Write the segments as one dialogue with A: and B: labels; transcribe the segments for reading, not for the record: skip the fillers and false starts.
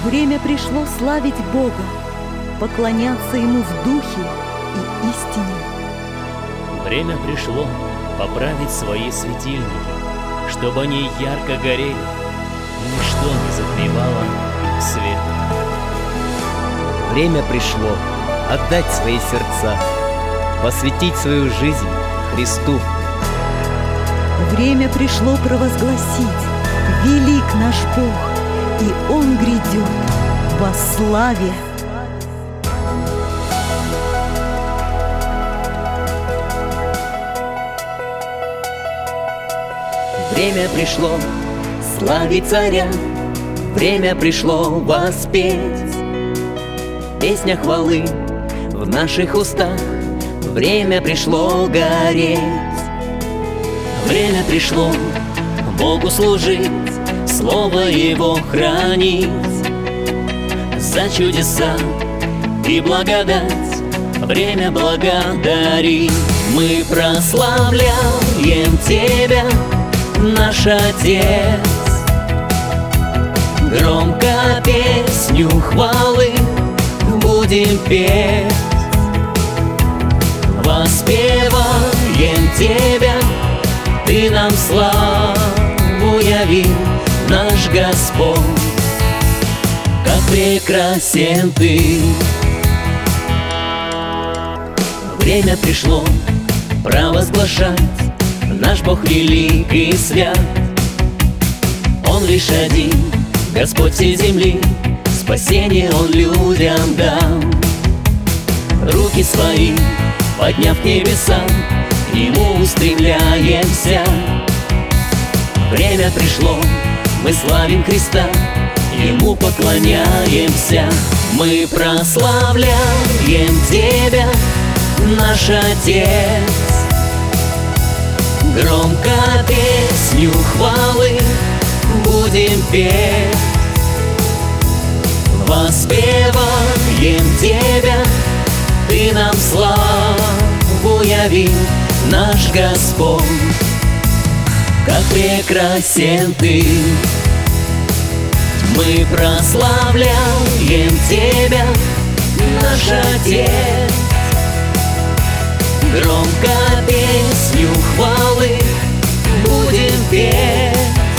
A: Время пришло славить Бога, поклоняться Ему в духе и истине.
B: Время пришло поправить свои светильники, чтобы они ярко горели, ничто не затмевало их свет.
C: Время пришло отдать свои сердца, посвятить свою жизнь Христу.
A: Время пришло провозгласить: велик наш Бог, и Он грядет во славе.
C: Время пришло славить царя, время пришло воспеть. Песня хвалы в наших устах, время пришло гореть. Время пришло Богу служить, Слово Его хранить. За чудеса и благодать время благодарить. Мы прославляем Тебя, наш Отец, громко песню хвалы будем петь. Воспеваем Тебя, Ты нам славу явил, наш Господь, как прекрасен Ты. Время пришло провозглашать: наш Бог велик и свят. Он лишь один, Господь всей земли, спасение Он людям дал. Руки свои подняв к небесам, к Нему устремляемся. Время пришло, мы славим Христа, Ему поклоняемся. Мы прославляем Тебя, наш Отец, громко песню хвалы будем петь. Воспеваем Тебя, Ты нам славу явил, наш Господь, как прекрасен Ты. Мы прославляем Тебя, наш Отец, громко песню хвалы будем петь.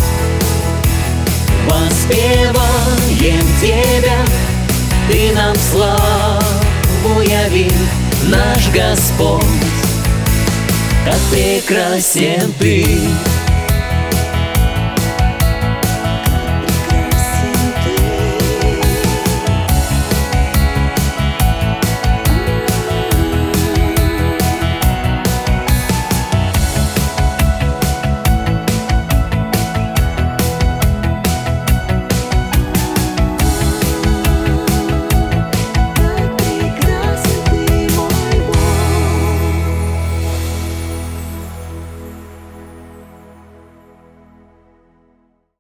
C: Воспеваем Тебя, Ты нам славу явил, наш Господь, как прекрасен Ты.